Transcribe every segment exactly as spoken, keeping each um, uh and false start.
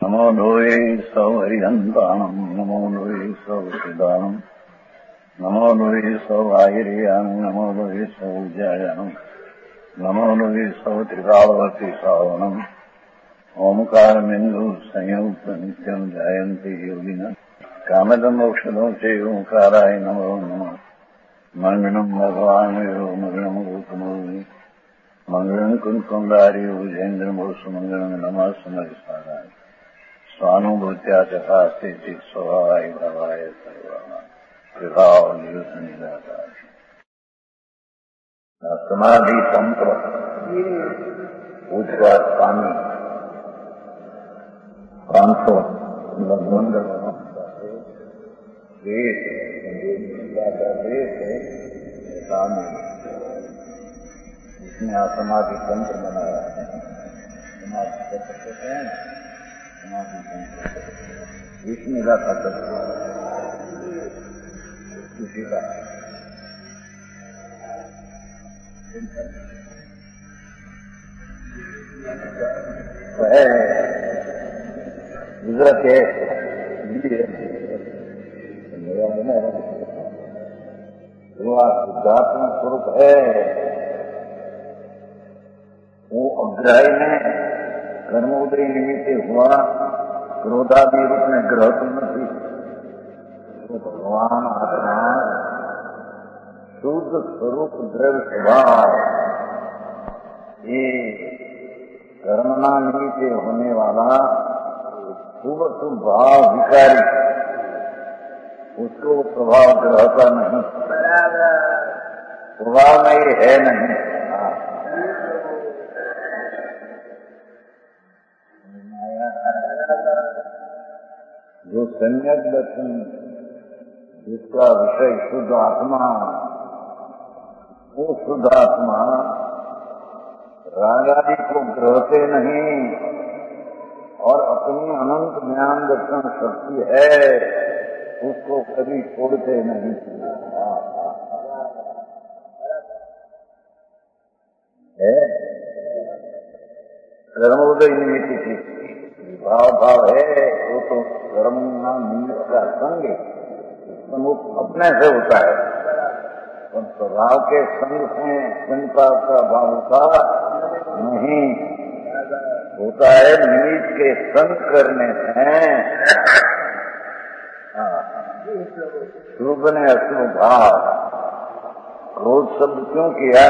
नमो लोये सौहरिहन्ताणम् नमो लोये सौसिदानम् नमो लोये सौवाहिर्यानम् नमो लोये सौज्यायानम् नमो लोये सौत्रिकालवर्ति सावनम् ओंकारमिन्दु संयुक्त नित्यम् जायन्ति योगिनः कामदम् औषधम् च ओंकाराय नमो नमः मंगलम् भगवान् यो मंगलम् रूपमोहि मंगलम् कुंकुंडारि उजेन्द्रमो सुमंगलम् नमः समरिसाराय स्वानुभूत्या चकास्ते स्वभावाय भावाय सर्वाः विभाव निरुद्ध समाधि तंत्र पूजवा स्वामी पांच सौ लगभग देश इसमें समाधि तंत्र बनाया है। समाधि तंत्र कहते हैं समाधि तंत्र विष्णु का तत्व किसी का है गुजरात है शुद्धात्मा स्वरूप है। वो अग्राही में कर्मोदय निमित्त हुआ क्रोधादि रूप में ग्रह तो नहीं तो भगवान आत्मा शुद्ध स्वरूप द्रव्य स्वभाव ये कर्मना निमित्त होने वाला शुभ शुभ भाव विकारी उसको प्रभाव ग्रहता नहीं, प्रभाव में ये है नहीं। जो सम्यक दर्शन जिसका विषय शुद्ध आत्मा वो शुद्ध आत्मा रागादि को ग्रहते नहीं और अपनी अनंत ज्ञान दर्शन शक्ति है उसको कभी छोड़ते नहीं। है कर्मोदय निमित्त की भाव भाव है वो तो कर्म निमित्त का संग अपने से होता है और स्वभाव के संग से संता का भाव होता नहीं होता है निमित्त के संग करने से। शुभ ने अशुभ भाव क्रोध शब्द क्यों किया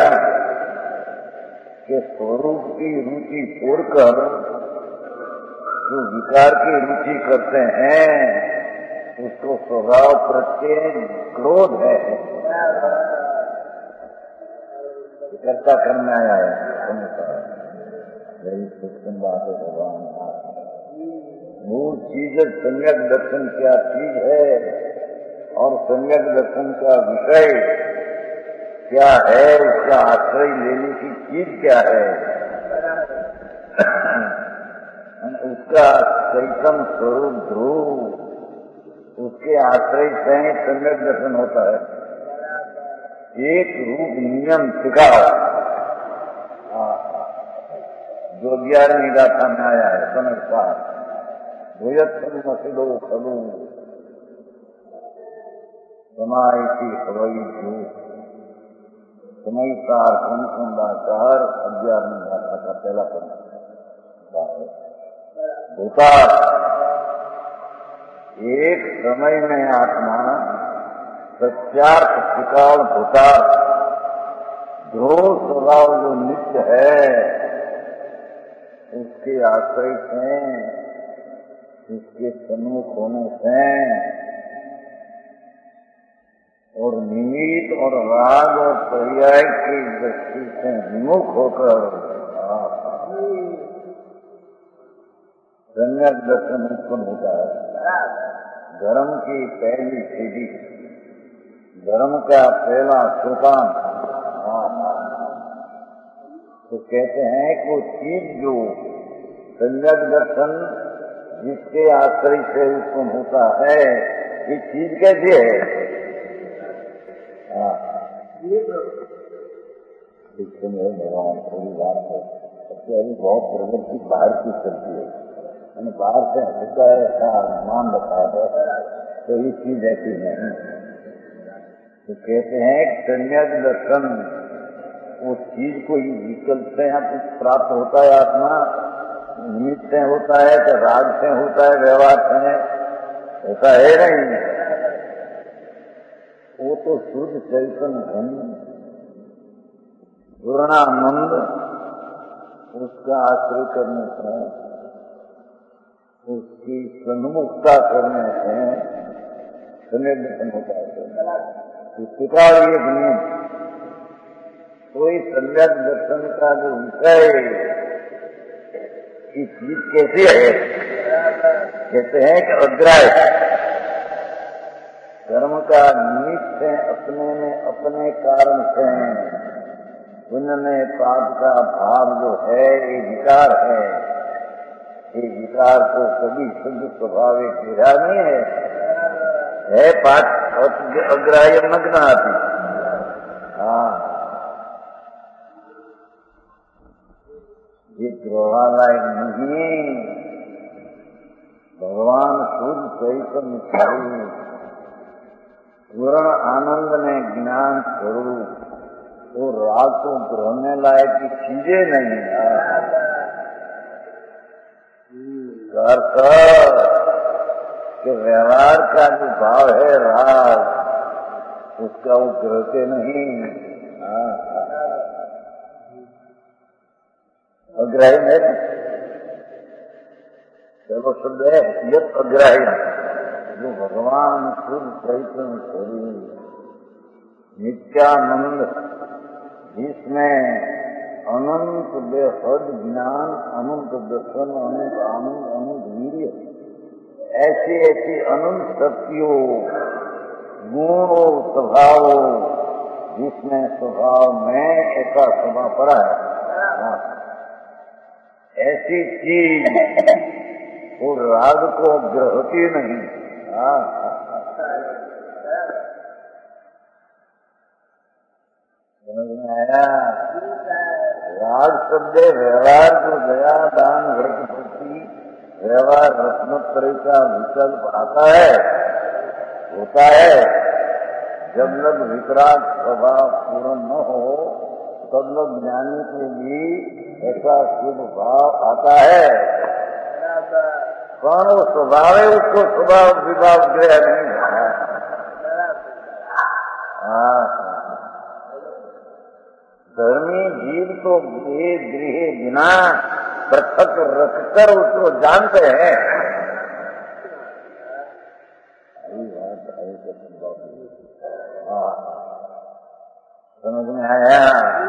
कि स्वरूप की रुचि छोड़कर जो विकार की रुचि करते हैं उसको स्वभाव प्रत्यय क्रोध है। इकट्ठा करने आया है यही सूक्ष्म बात है। भगवान मूल चीज सम्यक दर्शन क्या चीज है और सम्यक दर्शन का विषय क्या है उसका आश्रय लेने की चीज क्या है उसका चैतन्य स्वरूप ध्रुव उसके आश्रय से सम्यक दर्शन होता है। एक रूप नियम सिखा जो ग्यारहवीं गाथा में आया है समझता भूयत्म मसिदो खलु समाय की हवाई जो समय सार कुंडाकार ग्यारहवीं गाथा का पहला पन्ना होता एक समय में आत्मा सत्यार्थ त्रिकाल होता ध्रुव स्वभाव जो नित्य है उसके आश्रय से उसके सम्मुख होने से और निमित्त और राग और पर्याय की दृष्टि से विमुख होकर सम्यक दर्शन उत्पन्न होता है। धर्म की पहली सीढ़ी धर्म का पहला सोपान तो कहते हैं कि वो चीज जो सम्यक दर्शन जिसके आश्रय से उत्पन्न होता है ये चीज कैसी है। भगवान थोड़ी बात है अभी बहुत प्रवृत्ति बाहर की चलती है मैंने बाहर से हल्का ऐसा मान रखा है तो ये चीज ऐसी नहीं। तो कहते हैं सम्यक दर्शन उस चीज को ही विकल्प से यहाँ प्राप्त होता है, आत्मा निमित्त से होता है कि राग से होता है, व्यवहार से होता है नहीं। वो तो शुद्ध चैतन्य धन पूर्णानंद उसका आश्रय करने से, उसकी सन्मुखता करने से सम्यक दर्शन होता है। इसका एक नियम, कोई सम्यक दर्शन का जो विषय की चीज कैसी है, कहते हैं कि अग्राह्य कर्म का निमित्त है, अपने में अपने कारण से पुण्य में पाप का भाव जो है ये विकार है। ये विकार को कभी शुद्ध स्वभाव एक गिरा नहीं है, है पाठ अग्राह्य मग्न आती। हाँ, ये ग्रहालय नहीं, भगवान शुद्ध चैतन्य स्वरूप पूर्ण आनंद में ज्ञान स्वरूप, वो राग को ग्रहण लायक की चीजें नहीं है। कि व्यवहार का जो भाव है राग, उसका वो ग्रहते नहीं। अग्राही है, चलो शब्द है यत अग्राही, जो भगवान शुद्ध चैतन्य स्वरूप नित्यानंद, जिसमें अनंत बेहद ज्ञान, अनंत दर्शन, अनंत आनंद, अनंत वीर्य, ऐसी ऐसी अनंत शक्तियों, गुणों, स्वभावों, जिसमें स्वभाव में ऐसा स्वभाव पड़ा है, ऐसी चीज वो राग को ग्रहती नहीं। समझ में आया? राग शब्द व्यवहार जो दया दान व्रत भक्ति व्यवहार रत्नोत्तरी का विकल्प आता है, होता है। जब लग विकराग स्वभाव पूर्ण न हो तब लग ज्ञानी के लिए ऐसा शुभ भाव आता है। कौन वो स्वभाव है, उसको स्वभाव विभाव गृह नहीं है। धर्मी जीव तो गृह गृह बिना पृथक रखकर उसको जानते हैं। समझ में आया?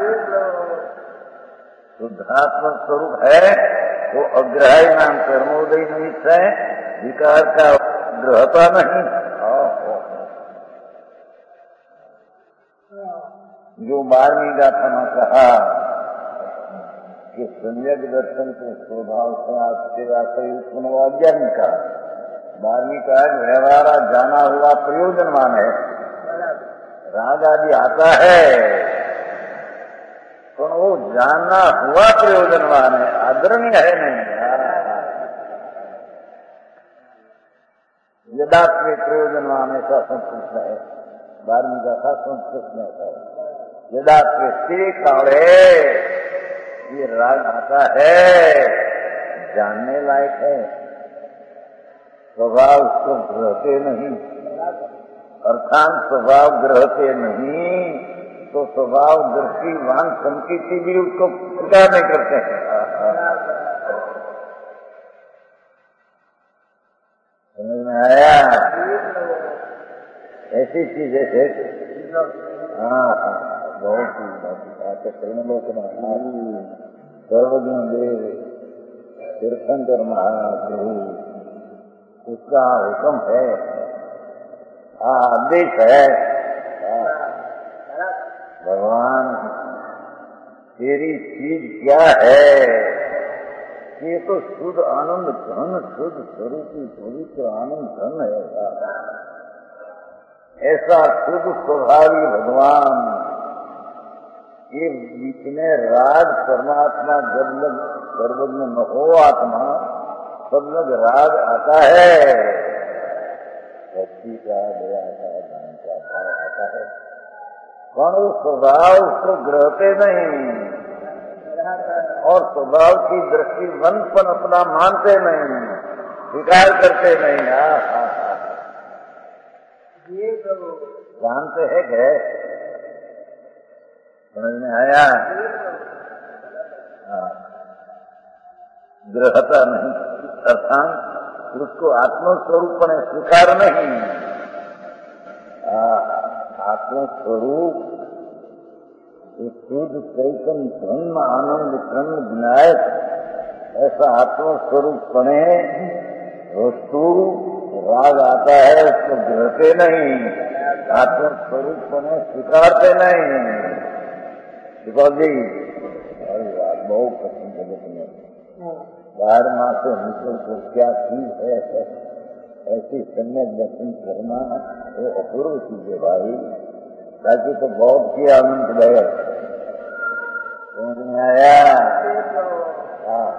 शुद्धात्मक स्वरूप है वो अग्राही नाम कर्मोदय निमित्त है, विकार का ग्रहता नहीं। जो बारहवीं गाथा में कहा कि सम्यक दर्शन के स्वभाव से आश्चर्य उत्पन्न हुआ अज्ञान का, बारहवीं का व्यवहार जाना हुआ प्रयोजनवान है। राग आदि आता है तो वो जानना हुआ प्रयोजनवान है, आदरणीय है नहीं। यदात्म प्रयोजनवान ऐसा संस्कृत है, बारहवीं गाथा संस्कृत में है। यदात्म स्त्री कावड़े ये राग आता है, जानने लायक है, स्वभाव उसको ग्रहते नहीं। अर्थात स्वभाव ग्रहते नहीं तो स्वभाव दृष्टिवान संकेती भी उसको स्वीकार नहीं करते हैं। समझ में आया? ऐसी चीज है। हाँ बहुत ही लोक सर्वज्ञ देव तीर्थंकर महाप्रभु, उसका हुक्म है, आदेश है। भगवान तेरी चीज क्या है? ये तो शुद्ध आनंद धन, शुद्ध स्वरूपी पवित्र आनंद धन है। ऐसा शुद्ध स्वभावी भगवान, ये बीच में राग परमात्मा जब लग सर्वज्ञ न हो आत्मा, सब लोग राग आता है, भक्ति का, दया का, दान का भाव आता है, पर वो स्वभाव उसको ग्रहते नहीं और स्वभाव की दृष्टि वनपन अपना मानते नहीं, स्वीकार करते नहीं। हाँ हाँ हाँ, ये तो जानते हैं क्या? समझ में आया? हाँ, ग्रहता नहीं अर्थात उसको आत्मस्वरूप ने स्वीकार नहीं। आत्मस्वरूप शुद्ध चैतन्य ब्रह्म आनंद ब्रह्म विनायक, ऐसा आत्मस्वरूप बने वस्तु राग आता है उसको ग्रहते नहीं, आत्मस्वरूप बने स्वीकारते नहीं। जी बहुत पसंद जगत में बाहर माँ से निकल को क्या चीज है, ऐसी सम्यक दर्शन करना वो अपूर्व चीज है भाई। ताकि तो बहुत किया आनंद भैया, समझ में आया? हाँ,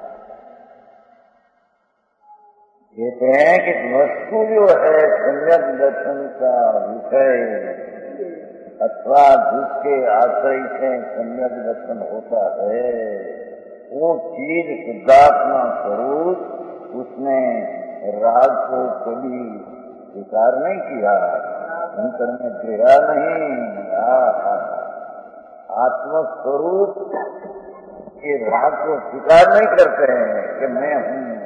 कहते हैं कि वस्तु जो है सम्यक दर्शन का विषय अथवा जिसके आश्रय से सम्यक दर्शन होता है, वो चीज शुद्धात्मा स्वरूप, उसने राग को कभी स्वीकार नहीं किया, अंतर में गृहा नहीं। आत्मस्वरूप के राग को स्वीकार नहीं करते हैं कि मैं हूँ।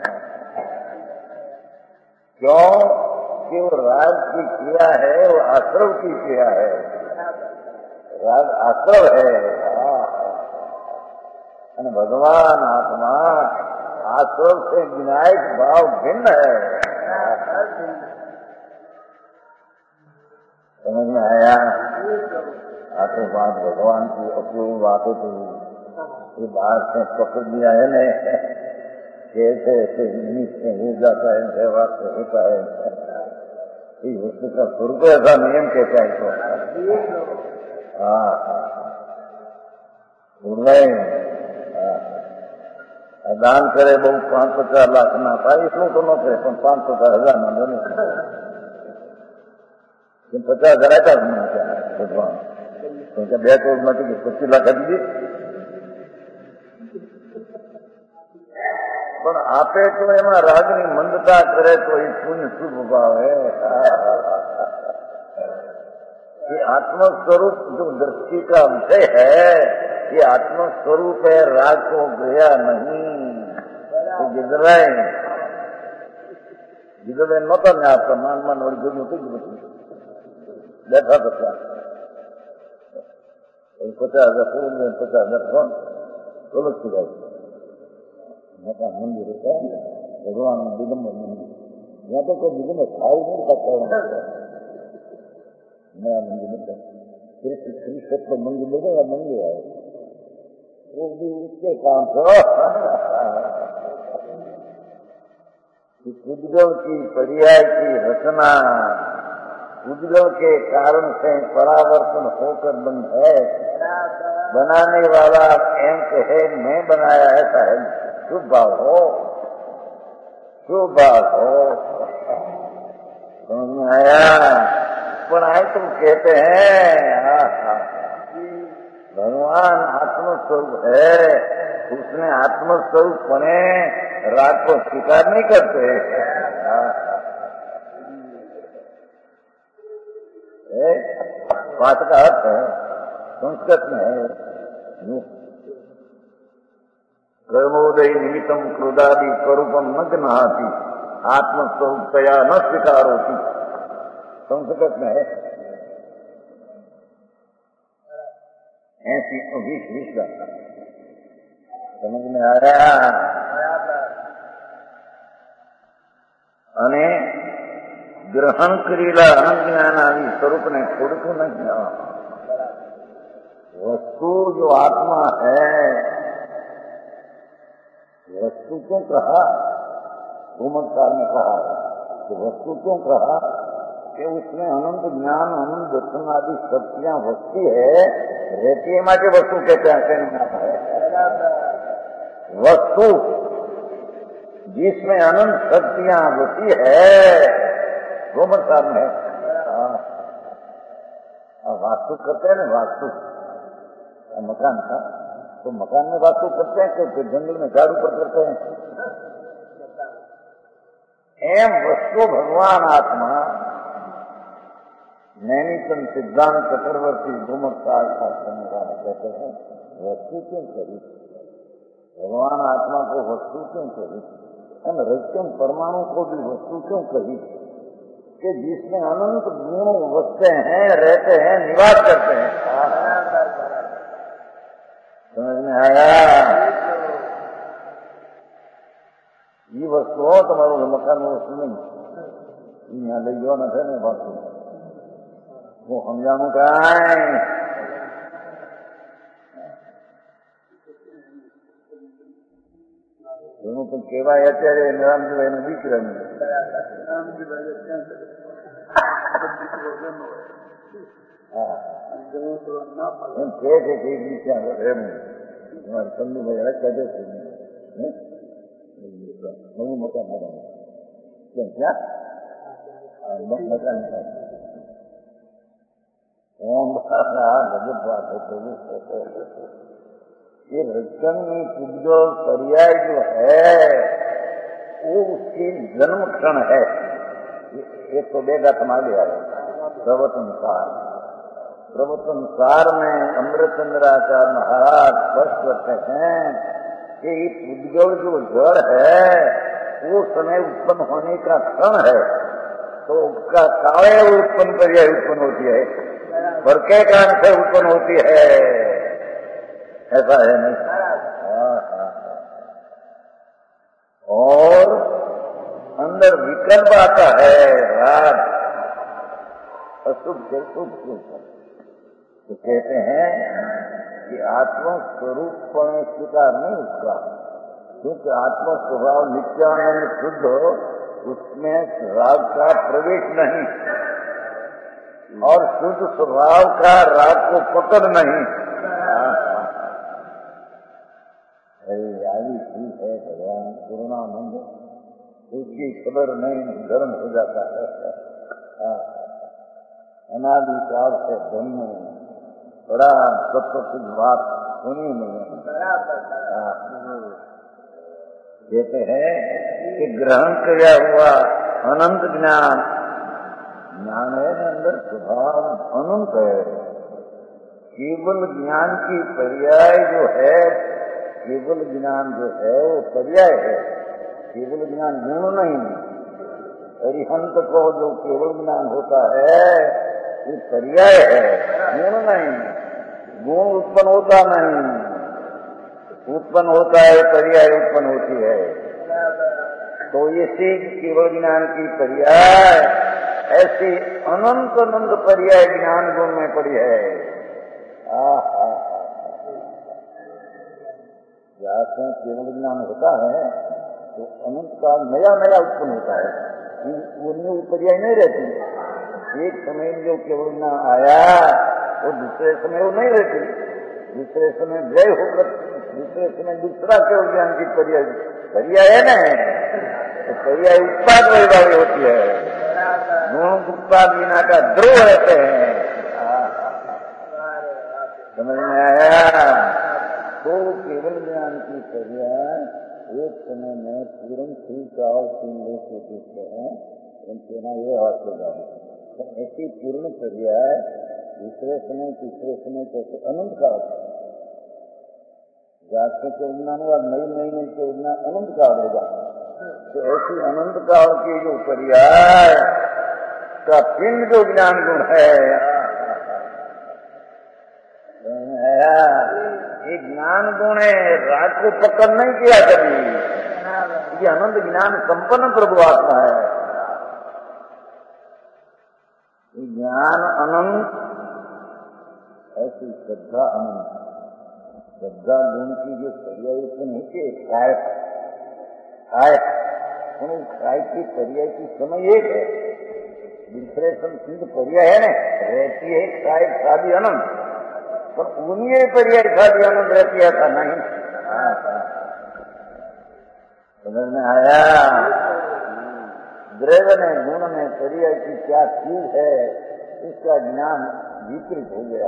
क्यों कि वो राग की क्रिया है, वो आश्रव की क्रिया है, राग आश्रव है। भगवान आत्मा आश्रव से विनायक भाव भिन्न है। समझ में आया? आते बात भगवान की अपूर्व बातें तो ये बात से पकड़ दिया है न, कैसे ऐसे निश्चय हो जाता है, सेवा से होता है, वस्तु का स्वरूप ऐसा नियम कहता है तो। हाँ, दान करे बहुत पांच पचास लाख ना पाए इसमें तो न थे, पण पांच पचास हजार ना बने, पचास हजार का क्या भगवान तो બે કરોડ માંથી પચીસ લાખ આપી દે, પણ આપે તો એમાં રાગની મંદતા કરે તો એ પુણ્ય શુભ ભાવ है। ये आत्मस्वरूप जो दृष्टि का विषय है, ये आत्मस्वरूप है, राग को गया नहीं। तो गिजरे गिजरे नता ने आप मान मान और जो होती बैठा था पचास हजार पूर्ण में पचास हजार कौन तो लग चुका है मंदिर होता है भगवान दिगंबर मंदिर, यहाँ तो कोई दिगंबर खाई नहीं सकता। नया मंदिर में फिर श्री मंदिर ले गए या मंदिर आए वो भी उसके काम से उद्गम की पर्याय की रचना उद्गम के कारण से परावर्तन होकर बन है। बनाने वाला एम कहे मैं बनाया, ऐसा है शुभ भाव हो, शुभ भाव हो। समझ में आया? पर आए तुम कहते हैं भगवान आत्मस्वरूप है, उसने आत्मस्वरूप बने राग को स्वीकार नहीं करते। बात का अर्थ है संस्कृत में है कर्मोदय निमित्तम क्रोधादि स्वरूपम न गृह्णाति आत्मस्वरूपतया न स्वीकार होती, संस्कृत में है ऐसी बीस बीस का। समझ में आया? અને ગ્રહણ કરેલા અનજ્ઞાનાદि स्वरूप ने छोड़को नहीं। वस्तु जो आत्मा है, वस्तु क्यों कहा? भूमकार ने कहा कि वस्तु क्यों कहा कि उसमें अनंत ज्ञान अनंत दर्शन आदि शक्तियां वस्तु है, रहती है माटे वस्तु कहते हैं। वस्तु जिसमें अनंत शक्तियां होती है वो मकान है। वास्तु करते हैं ना, वास्तु मकान का, तो मकान में वास्तु करते हैं तो फिर जंगल में झाड़ू पर करते हैं। एम वस्तु भगवान आत्मा नैनीतम सिद्धांत चक्रवर्ती गुमरताल करने वाला कहते हैं वस्तु क्यों करी, भगवान आत्मा को वस्तु क्यों कही, हम रजतम परमाणु को भी वस्तु क्यों कही कि जिसमें अनंत गुण बसते हैं, रहते हैं, निवास करते हैं। समझ में आया? ये वस्तु हो तुम्हारो मकान में वस्तु नहीं, यहाँ ले जाओ न थे नहीं बात वो हम जानू का दोनों तो केवा અત્યારે રામજીભાઈ નો દીકરા એમ કે છે કે નીચે એમ ચંદુભાઈ રખા જશે નવું મકાન બનાવે કેમ ક્યાં મકાન ओम गजब बात है। ये रचन में पूजो पर्याय जो है वो उसकी जन्म क्षण है। एक तो बेगा समाधि है प्रवचनसार, प्रवचनसार में अमृतचंद्राचार्य महाराज स्पष्ट करते हैं कि ये पूजगल जो जड़ है वो समय उत्पन्न होने का क्षण है, तो उसका काले उत्पन्न पर्याय उत्पन्न होती है, पर के कारण से उत्पन्न होती है, ऐसा है नहीं। और अंदर विकल्प आता है राग अशुभ से शुभ के ऊपर, तो कहते हैं कि आत्मा स्वरूप स्वीकार नहीं उसका, क्योंकि आत्मा स्वभाव नित्यानंद शुद्ध, उसमें राग का प्रवेश नहीं और शुद्ध स्वभाव का राग को पकड़ नहीं। आई ठीक है भगवान पूर्णानंद, उसकी खबर नहीं धर्म हो जाता है। अनादि काल से धर्म बड़ा सत्य सिद्ध बात सुनी नहीं। कहते हैं कि ग्रहण किया हुआ अनंत ज्ञान, ज्ञान है अंदर स्वभाव अनंत है। केवल ज्ञान की पर्याय जो है, केवल ज्ञान जो है वो पर्याय है, केवल ज्ञान गुण नहीं। अरिहंत को जो केवल ज्ञान होता है वो पर्याय है, गुण नहीं। गुण उत्पन्न होता नहीं, उत्पन्न होता है पर्याय उत्पन्न होती है। तो इसी केवल ज्ञान की पर्याय ऐसी अनंत अनंत पर्याय ज्ञान गुण में पड़ी है। जैसे केवल ज्ञान होता है तो अनंत का नया नया उत्पन्न होता है, उनमें पर्याय नहीं रहती। एक समय जो केवल ज्ञान आया वो दूसरे समय वो नहीं रहती, दूसरे समय व्यय होकर दूसरे समय दूसरा केवल ज्ञान की पर्याय पर्याय है ना, तो पर्याय उत्पाद वाली होती है। गुण उत्पाद बिना का ध्रुव रहते हैं। समझ में आया? तो केवल ज्ञान की पर्याय एक समय में पूर्ण ठीक और सुन ले के देखते हैं, उनके ना ये हाथ लगा ऐसी पूर्ण पर्याय दूसरे समय तीसरे समय कैसे अनंत काल जाते चलना हुआ नई नई नई चलना अनंत काल होगा। तो ऐसी अनंत काल की जो पर्याय का पिंड जो ज्ञान गुण है, ये ज्ञान गुण है, राग को पकड़ नहीं किया कभी। ये अनंत ज्ञान संपन्न प्रभु आत्मा है। ज्ञान अनंत, ऐसी श्रद्धा अनंत। श्रद्धा गुण की जो पर्याय उत्पन्न होती है काय काय काय की पर्याय की समय एक है, दूसरे सिद्ध पर्याय है ना, रहती है काय शादी अनंत, पर उन्हीं पर्याय शादी अनंत रहती है था नहीं। समझ में आया? द्रव्य ने गुण में शरीर की क्या चीज है इसका ज्ञान विपरीत हो गया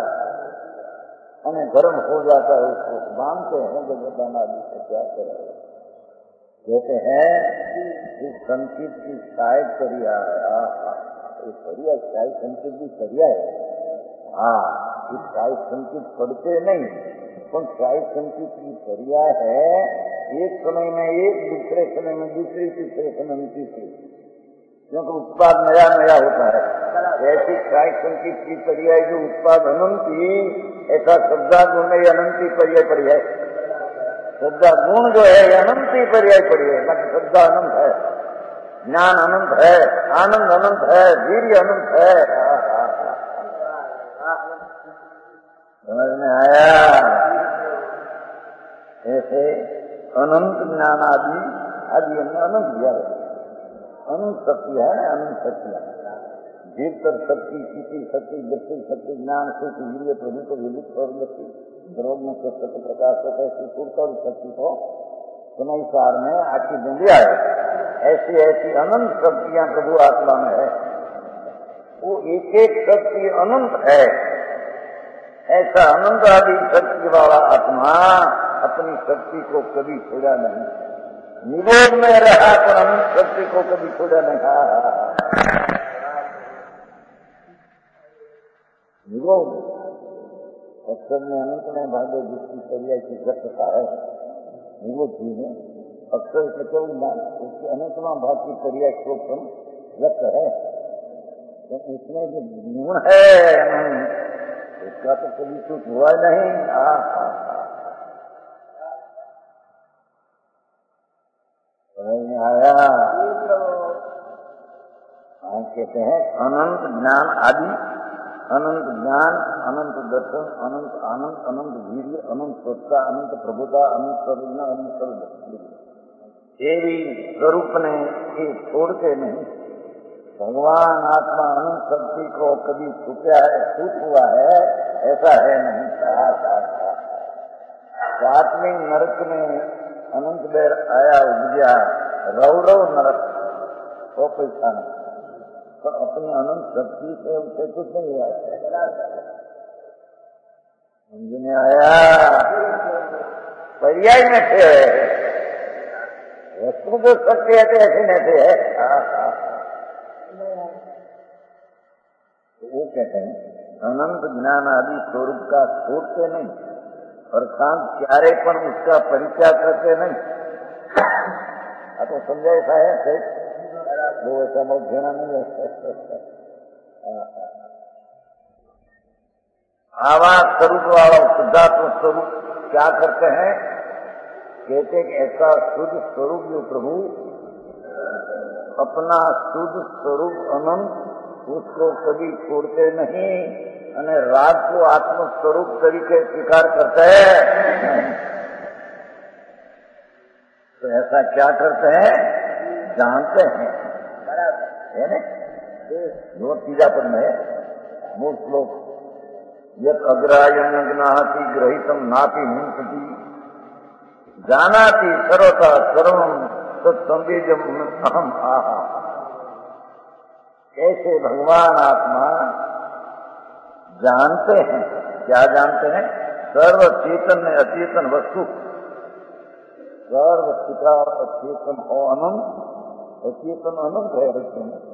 हमें गर्म हो जाता है, उसको मानते हैं जगदान आदि से क्या करें। कहते हैं इस संचित की सहायक करिया करिया शाही संचित की करिया है। हाँ, इस शाही संचित पढ़ते नहीं, पर शाही संचित की करिया है। एक समय में एक, दूसरे समय में दूसरी, तीसरे समय में तीसरी, क्योंकि उत्पाद नया नया होता है। ऐसी शाही संचित की करिया जो उत्पाद अनंती, ऐसा श्रद्धा गुण में अनंती पर्याय पड़ी है। श्रद्धा गुण जो है अनंती पर्याय पड़ी है, बाकी श्रद्धा अनंत है, ज्ञान अनंत है, आनंद अनंत है, वीर्य अनंत है। समझ में आया? ऐसे अनंत ज्ञान आदि आदि हमने अनंत दिया है। अनंत शक्ति है, अनंत शक्ति है। भीतर शक्ति, किसी शक्ति, दृष्टि शक्ति, ज्ञान सुख, वीर्य, प्रभु को विलित प्रवृत्ति, द्रोग में सत्य प्रकाश होता है, सुर शक्ति को सुनई सार में आखिर में दिया है। ऐसी ऐसी अनंत शक्तियां प्रभु आत्मा में है। वो एक एक शक्ति अनंत है। ऐसा अनंत आदि शक्ति वाला आत्मा अपनी शक्ति को कभी छोड़ा नहीं, निरोध में रहा, पर अनंत शक्ति को कभी छोड़ा नहीं। निरोध अक्षर में अनंत में भागे जिसकी क्रिया की व्यक्तता है, निरोध चीज है। अक्षर से क्यों ज्ञान उसकी अनंतमा भाग की क्रिया को व्यक्त है, तो इसमें जो गुण है उसका तो कभी कुछ हुआ नहीं। आ, आ, आ, समझ में आया? कहते हैं अनंत ज्ञान आदि, अनंत ज्ञान, अनंत दर्शन, अनंत आनंद, अनंत वीर्य, अनंत सत्ता, अनंत प्रभुता, अनंत प्रज्ञा, अनंत सर्व देवी स्वरूप ने ये छोड़ते नहीं। भगवान आत्मा अनंत शक्ति को कभी छुपया है, छूट हुआ है, ऐसा है नहीं। सातवें नरक में अनंत बेर आया उपजा, रौरव नरक वो पैसा नहीं, पर अपनी अनंत शक्ति से उसे कुछ नहीं हुआ। समझ में आया? पर्याय में थे वस्तु जो सत्य है ऐसे नहीं थे है। वो कहते हैं अनंत ज्ञान आदि स्वरूप का छोड़ते नहीं, अर्थात क्यारेपन उसका परिचय करते नहीं। अब तो समझा ऐसा है वो ऐसा बहुत घेना नहीं है। आवाज स्वरूप वाला शुद्धात्म स्वरूप क्या करते हैं? कहते कि ऐसा शुद्ध स्वरूप जो प्रभु अपना शुद्ध स्वरूप अनंत उसको कभी छोड़ते नहीं, અને રાગ को आत्म स्वरूप तरीके स्वीकार करते हैं। तो ऐसा क्या करते हैं? जानते हैं, है ना? दो तीजा पद में मूल श्लोक, यत् अग्राह्यं ज्ञाति ग्रहीतम नापि हिंसति जानाति सर्वथा सर्वं तत्संवेद्यम् अहम आहा। ऐसे भगवान आत्मा जानते हैं। क्या जानते हैं? सर्व चेतन में अचेतन वस्तु, सर्व चिकार अचेतन और अनंत, अचेतन अनंत है वस्तु में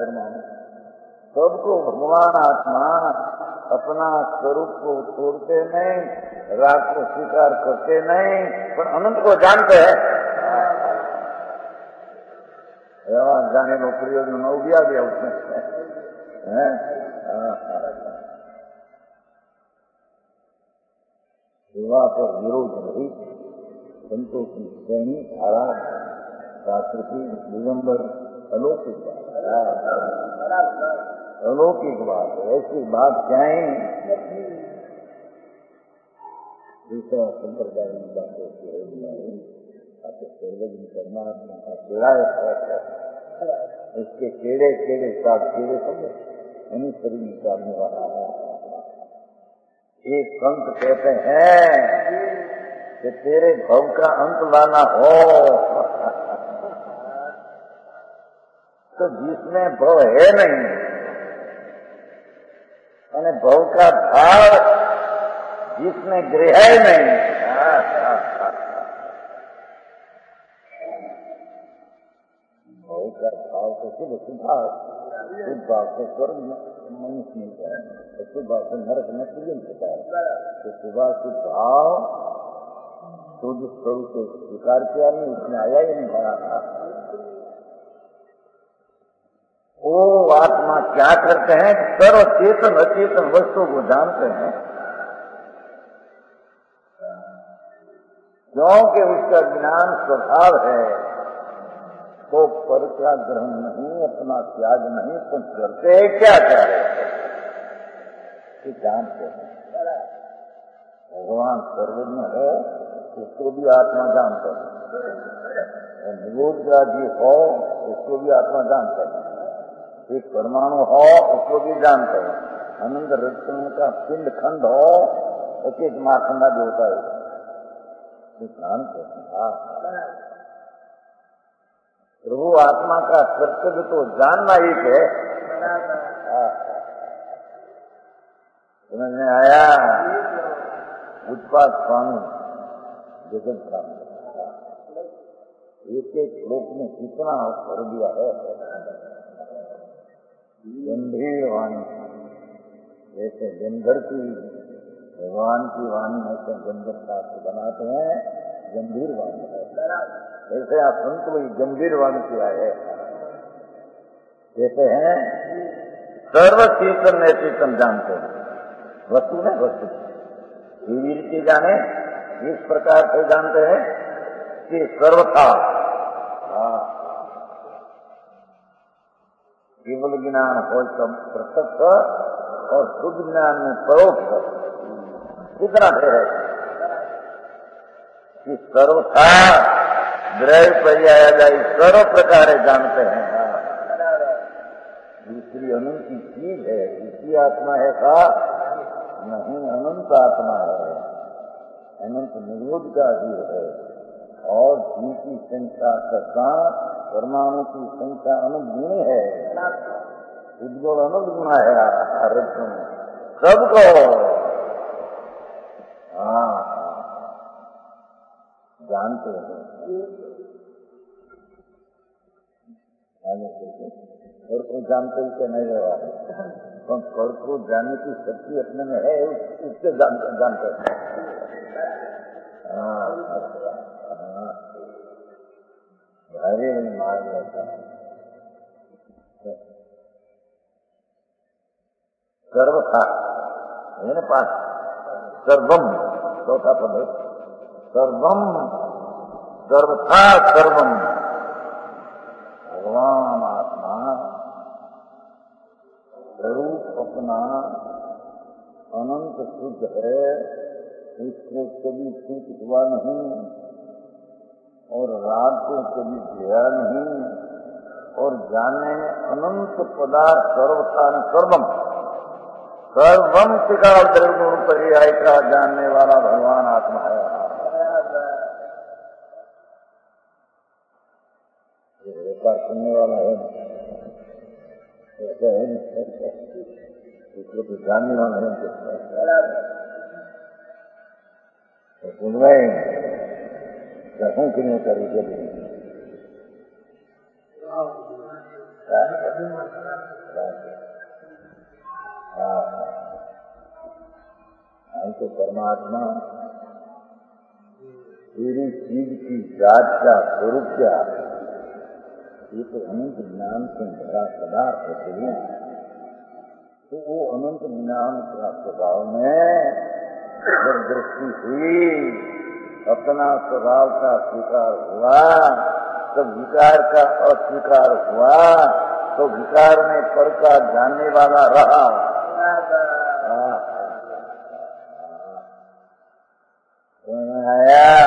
सबको भगवान आत्मा अपना स्वरूप को छोड़ते नहीं, राग को स्वीकार करते नहीं, पर अनंत को जानते हैं। जाने को प्रयोजन न उबिया गया उसमें है। सेवा पर विरोध रही, संतों की श्रेणी आराध शास्त्र की दिगंबर अलौकिक बात, अलौकिक बात है। ऐसी बात चाहे दूसरा संप्रदाय की बात होती है, आपको सर्वजन परमात्मा का केड़ा है, उसके केड़े केड़े साथ केड़े समझे अनुसरी निकालने वाला है। एक संत कहते हैं कि तेरे भव का अंत लाना हो तो जिसमें भव है नहीं, यानी भव का भाव जिसमें गृह ही नहीं, भव का भाव तो शुभ सुभाव, शुभ भाव से स्वर्ग मनुष्य मिलता है, शुभ भाव से नरक में सृजन होता है। तो सुबह शुभ भाव शुद्ध स्वरूप से स्वीकार किया नहीं, उसमें आया ही नहीं आया। वो आत्मा क्या करते हैं? सर्व चेतन अचेतन वस्तु को जानते हैं, क्योंकि उसका ज्ञान स्वभाव है। तो पर का ग्रहण नहीं, अपना त्याग नहीं, तो करते क्या क्या जानते हैं। भगवान सर्वज्ञ है, उसको भी आत्मा जानते हैं। निरोध का जी हो, उसको भी आत्मा जानते हैं। एक परमाणु हो, उसको भी जानते हैं। अनंत रत्नों का पिंड खंड हो, एक एक महाखंडा भी होता है, जानते हैं। प्रभु आत्मा का कर्तव्य तो जानना ही है। समझ में आया? उत्पाद स्वामी जगत स्वामी एक एक श्लोक में कितना कर दिया है। गंभीर वाणी, जैसे गंधर की भगवान की वाणी में से गंधर शास्त्र बनाते हैं, गंभीर वाणी है। ऐसे आप संत वही गंभीर वाणी किया है। कहते हैं सर्व चेतन ने चेतन जानते हैं, वस्तु में वस्तु ये रीति जाने, इस प्रकार से जानते हैं कि सर्वथा केवल ज्ञान हो तब प्रत्यक्ष और शुद्ध ज्ञान में परोक्ष कितना है कि सर्वथा ग्रह पर्याय जाए सर्व प्रकार जानते हैं। दूसरी अनंत की चीज है, दूसरी आत्मा है का नहीं, अनंत आत्मा है, अनंत निरोध का जीव है। और जीव की संख्या का परमाणु की संख्या अनंत गुणी है, उज्ज्वल अनंत गुणा है रत्न में सबको। हाँ जानते हैं। और को जानते ही क्या नहीं रहा, तो कर को जानने की शक्ति अपने में है, उससे जानते जानते हैं। भारी नहीं मार लेता सर्व था मेरे पास, सर्वम चौथा पद है, सर्वम सर्वथा सर्वम। भगवान आत्मा स्वरूप अपना अनंत शुद्ध है, उसको कभी छूट हुआ नहीं और रात को कभी गया नहीं, और जानने में अनंत पदार्थ सर्वथा सर्वम सर्वम शिकार द्रव्य पर्याय का जानने वाला भगवान आत्मा है। व्यापार सुनने वाला है, ऐसा है इसको तो जानने वाला है, तो सुन रहे दसों के लिए करी जब तो परमात्मा पूरी चीज की जात का स्वरूप क्या, ये तो अनंत ज्ञान से भरा पदार्थ है। तो वो अनंत ज्ञान का स्वभाव में जब दृष्टि हुई, अपना स्वभाव का स्वीकार हुआ, तब विकार का अस्वीकार हुआ, तो विकार में पर का जानने वाला रहा। आया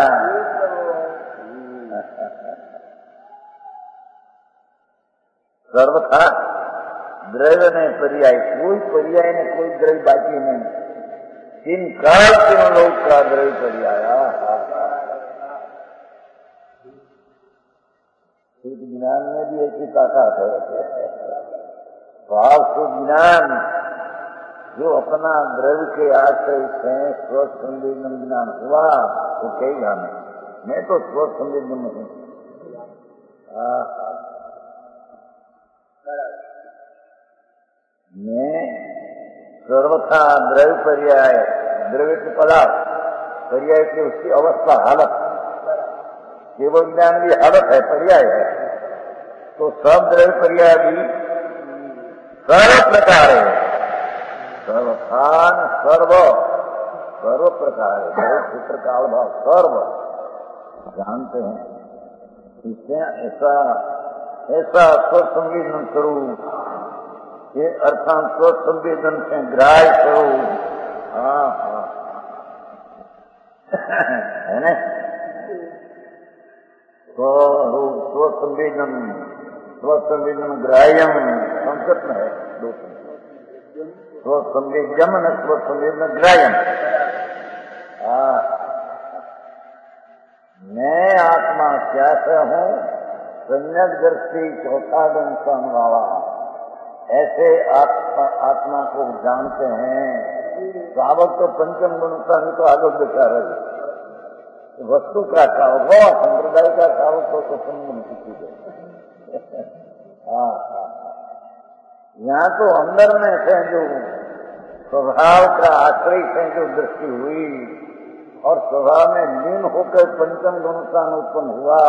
सर्वथा द्रव्य ने पर्याय, कोई पर्याय ने कोई द्रव्य बाकी नहीं, तीन काल तीन लोग का द्रव्य पर्याय। शुद्ध ज्ञान में भी ऐसी ताकत है। भाव शुद्ध ज्ञान जो अपना द्रव्य के आश्रय से स्व संवेदन ज्ञान हुआ तो कहेगा मैं मैं तो स्व संवेदन नहीं। मैं सर्वथा द्रव्य पर्याय द्रव्य के पदार्थ पर्याय की उसकी अवस्था हालत केवल ज्ञान भी हालत है पर्याय है। तो सब द्रव्य पर्याय भी सर्व प्रकार है सर्वथान सर्व सर्व प्रकार है सूत्र काल भाव सर्व जानते हैं। इससे ऐसा ऐसा स्वसंवेदन स्वरूप ये अर्थात स्वसंवेदन से ग्राह्य स्वरूप हाँ हाँ है न स्वसंवेदन स्वसंवेदन ग्राह्यम संस्कृत में है दो स्वसंवेद्यम न स्वसंवेदन ग्राह्यम। मैं आत्मा कैसे हूँ सम्यक दृष्टि चौथा दंशन वाला ऐसे आत्मा आत्मा को जानते हैं। सावक तो पंचम गुणता नहीं तो आगे दिखा रहे वस्तु का सावक हो संप्रदाय का सावक तो संगम की चीज है। यहाँ तो अंदर में से जो स्वभाव का आश्रय से जो दृष्टि हुई और स्वभाव में लीन होकर पंचम गुणता उत्पन्न हुआ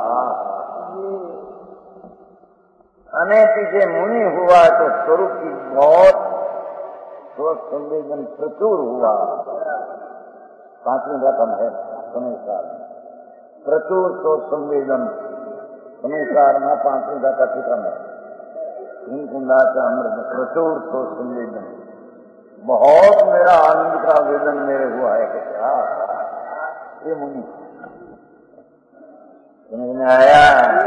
अनैतिके मुनि हुआ तो स्वरूप की बहुत स्वसंवेदन प्रचुर हुआ। पांचवी रकम है समेसार प्रचुर स्वसंवेदन समेसार में पांचवी का टीकम है तीन कुंडाचा अमृत प्रचुर स्वसंवेदन बहुत मेरा आनंद का वेदन मेरे हुआ है। क्या ये मुनि समझ में आया।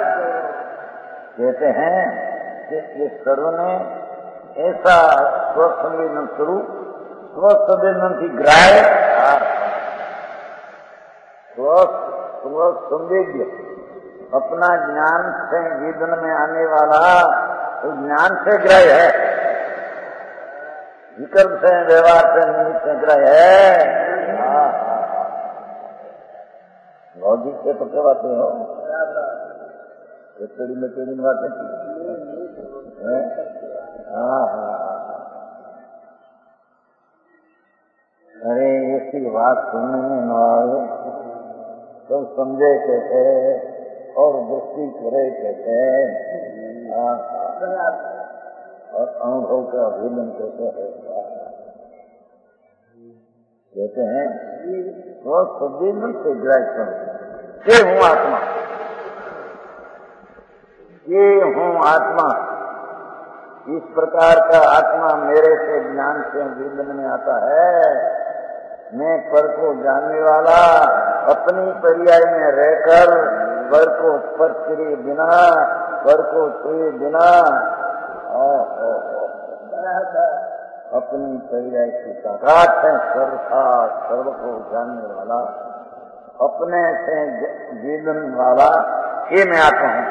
कहते हैं कि ये सर्व ने ऐसा स्वसंवेदन स्वरूप स्वसंवेदन की ग्राह्य स्वसंवेद्य अपना ज्ञान से वेदन में आने वाला तो ज्ञान से ग्राह्य है विकल्प से व्यवहार से निमित्त से ग्राह्य है। लॉजिक से तो कहते हो कड़ी में कड़ी बातें हाँ हाँ अरे ऐसी बात सुनने में न आए तो समझे कैसे और दृष्टि करे कैसे और अनुभव का अभिनंदन कैसे है। कहते हैं वो संवेदन से ग्राह्य ये हूँ आत्मा ये हूँ आत्मा इस प्रकार का आत्मा मेरे से ज्ञान से वेदन में आता है। मैं पर को जानने वाला अपनी पर्याय में रहकर पर को स्पर्श करे बिना पर को छुए बिना अपनी पर्याय की ताकत है सर्वथा सर्व को जानने वाला अपने से वेदन वाला ये मैं आता हूँ।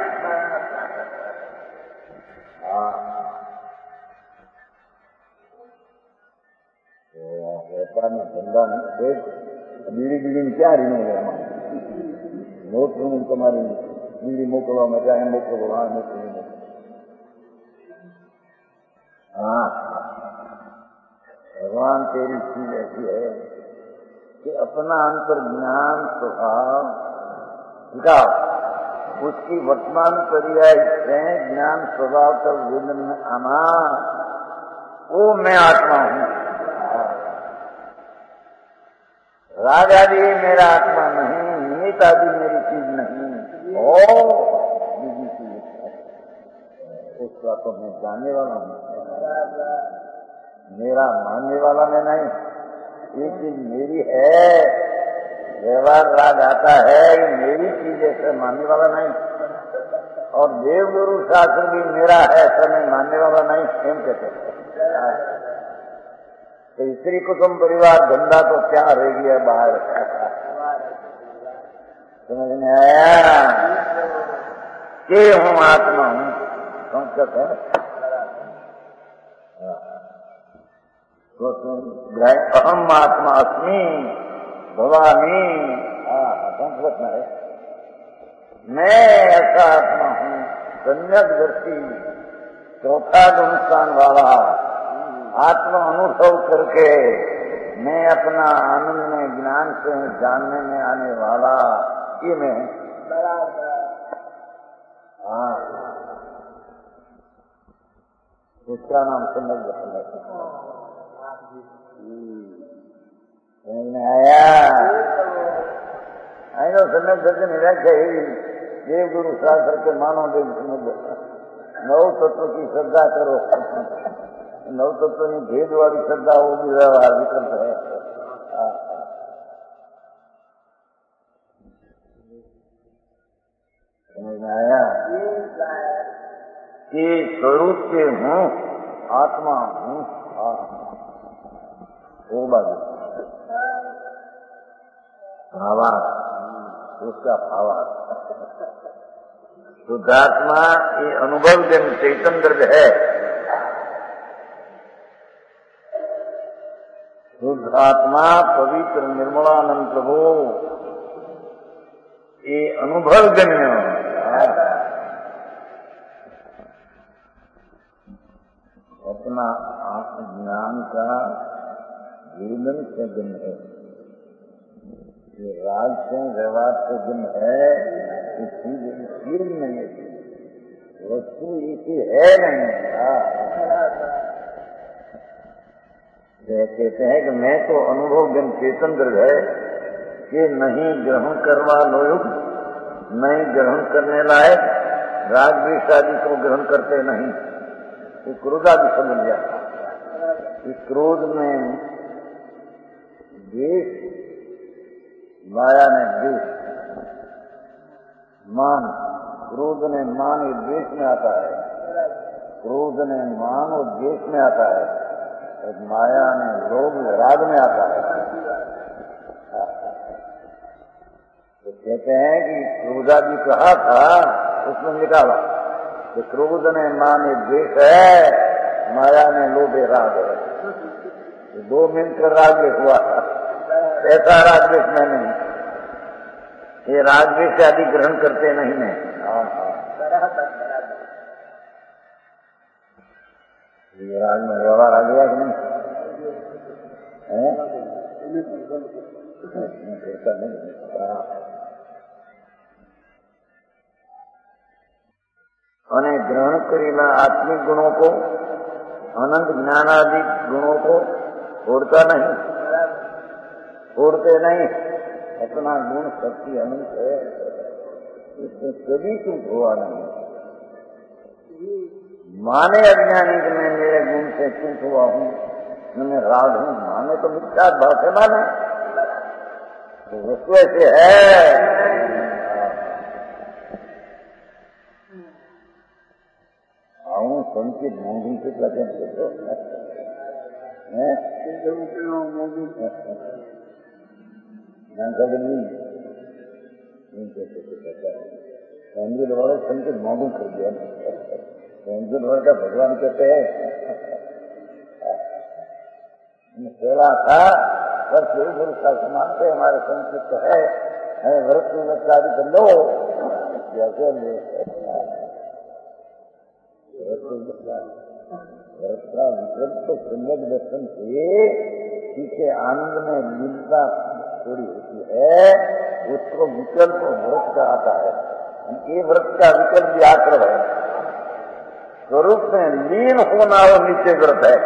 व्यापार में धंधा नहीं बीड़ी बीड़ी में क्या रही है नोट तुम्हारी बीड़ी मोकलो में चाहे मोकलो वहां मोकलो। हाँ भगवान तेरी चीज ऐसी है कि अपना अंतर ज्ञान स्वभाव दिखाओ उसकी वर्तमान पर्याय से ज्ञान स्वभाव का वेदन में आना वो मैं आत्मा हूँ। राग आदि मेरा आत्मा नहीं निमित्त आदि मेरी चीज नहीं ओ बीजी चीज उसका तो मैं जानने वाला हूँ मेरा मानने वाला मैं नहीं। ये चीज मेरी है व्यवहार राग आता है ये मेरी चीज ऐसे मानने वाला नहीं और देव गुरु शास्त्र भी मेरा है ऐसा मैं मानने वाला नहीं स्वयं कहते हैं। तो स्त्री कुटुंब परिवार धंधा तो क्या रह गया बाहर समझ में आया। के हूँ आत्मा हूँ संस्कृत है। तो अहम आत्मा अस्मि भवामी संस्कृत में है। मैं ऐसा आत्मा हूँ सम्यक दृष्टि चौथा गुण स्थान वाला आत्मा अनुभव करके मैं अपना आनंद में ज्ञान से जानने में आने वाला ये मैं हूँ। हाँ, इसका नाम सम्यक दर्शन है। आया आई तो सम्यक दर्शन व्याख्या ही देव गुरु शास्त्र के मानो देव समझ नव तत्व की श्रद्धा करो। नव तत्व की भेद वाली श्रद्धा वो भी व्यवहार विकल्प है। समझ में आया कि स्वरूप के हूँ आत्मा हूँ वो बात भावार्थ उसका भावार्थ शुद्धात्मा ये अनुभव जन चैतन्य द्रव्य है। शुद्धात्मा पवित्र निर्मलानंद प्रभु ये अनुभव जन्य अपना आत्मज्ञान का जीवन से जन्म है। ये राज से व्यवहार से जन्म है। इसी चीज नहीं है, वस्तु इसी है नहीं। कहते हैं कि मैं तो अनुभव जन चेतन द्रव्य है कि नहीं ग्रहण करवा लोग नहीं ग्रहण करने लायक राग द्वेष आदि को ग्रहण करते नहीं। ये क्रोधा भी समझ गया। इस क्रोध में द्वेष माया ने द्वेष मान क्रोध ने मान ये द्वेष में आता है। क्रोध ने मान और द्वेष में आता है और माया ने लोभ राग में आता है। तो कहते हैं कि क्रोधा भी कहा था उसमें निकाला कि क्रोध ने मान ये द्वेष है माया ने लोभ राग है। दो मिलकर राग हुआ ऐसा राग द्वेष में नहीं। ये राग द्वेष आदि ग्रहण करते नहीं है। ये राग में व्यवहार आ गया कि नहीं है? અને ગ્રહણ કરેલા આત્મિક ગુણો को अनंत ज्ञानादि गुणों को छोड़ता नहीं छोड़ते नहीं। अपना गुण शक्ति अनंत है, इसमें कभी कुछ हुआ नहीं। माने अज्ञानी कि मैं मेरे गुण से चूक हुआ हूँ, मैं राग हूँ, माने तो मिथ्या भाव से माने तो वस्तु ऐसे है। आऊं संचित मोदी से लगे तो संगीत वाले संचित मोदी कर दिया। संगीत वाले का भगवान कहते हैं सेवा था बस यही गुरु का मानते हमारे संचित तो है व्रत व्रतादि कर लो। व्रत का विकल्प तो सम्यक दर्शन से पीछे आनंद में लीनता थोड़ी होती है, उसको विकल्प व्रत का आता है। ये व्रत का विकल्प भी आश्रय है। स्वरूप में लीन होना वो नीचे व्रत है।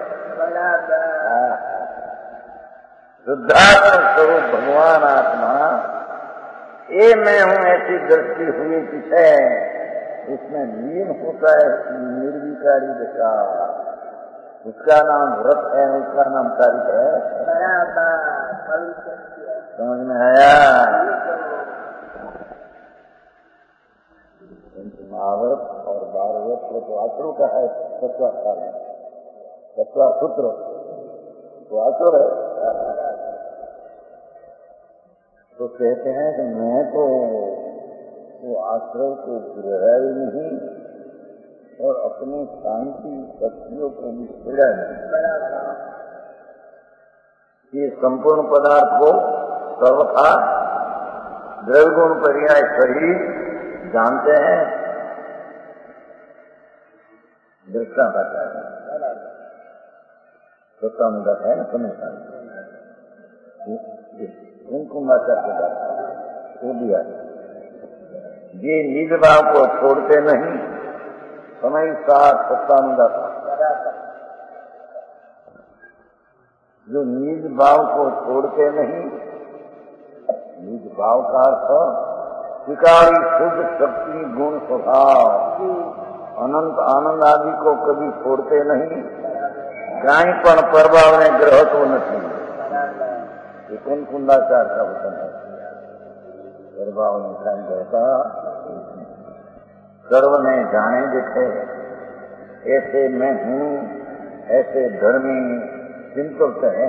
शुद्धात्म स्वरूप भगवान आत्मा ये मैं हूँ ऐसी दृष्टि हुई पीछे उसमें लीन होता है निर्विकारी दशा। उसका नाम व्रत है, उसका नाम कार्य है। समझ में आया? महाव्रत और बारव्रत तो आचुर का है। तत्वाचार तत्वा सूत्र तो आचुर है। तो कहते हैं कि मैं तो वो आश्रय को ग्रह ही नहीं और अपनी शांति शक्तियों को भी छेड़ा नहीं। ये संपूर्ण पदार्थ को सर्वथा द्रव्यगुण पर्याय सही जानते हैं। दृष्टांत है स्वतंत्र है ना समझता उनको माचा के वो दिया ये निज भाव को छोड़ते नहीं समय साथ सत्तानुगत जो निज भाव को छोड़ते नहीं निज भाव का अर्थ विकारी शुद्ध शक्ति गुण स्वभाव अनंत आनंद आदि को कभी छोड़ते नहीं काई पण परभाव ने ग्रह तो नहीं ये कौन कुंडाचार का वचन है परभाव ने काई ग्रहता सर्व ने जाने देखे ऐसे मैं हूँ ऐसे धर्मी चिंतित है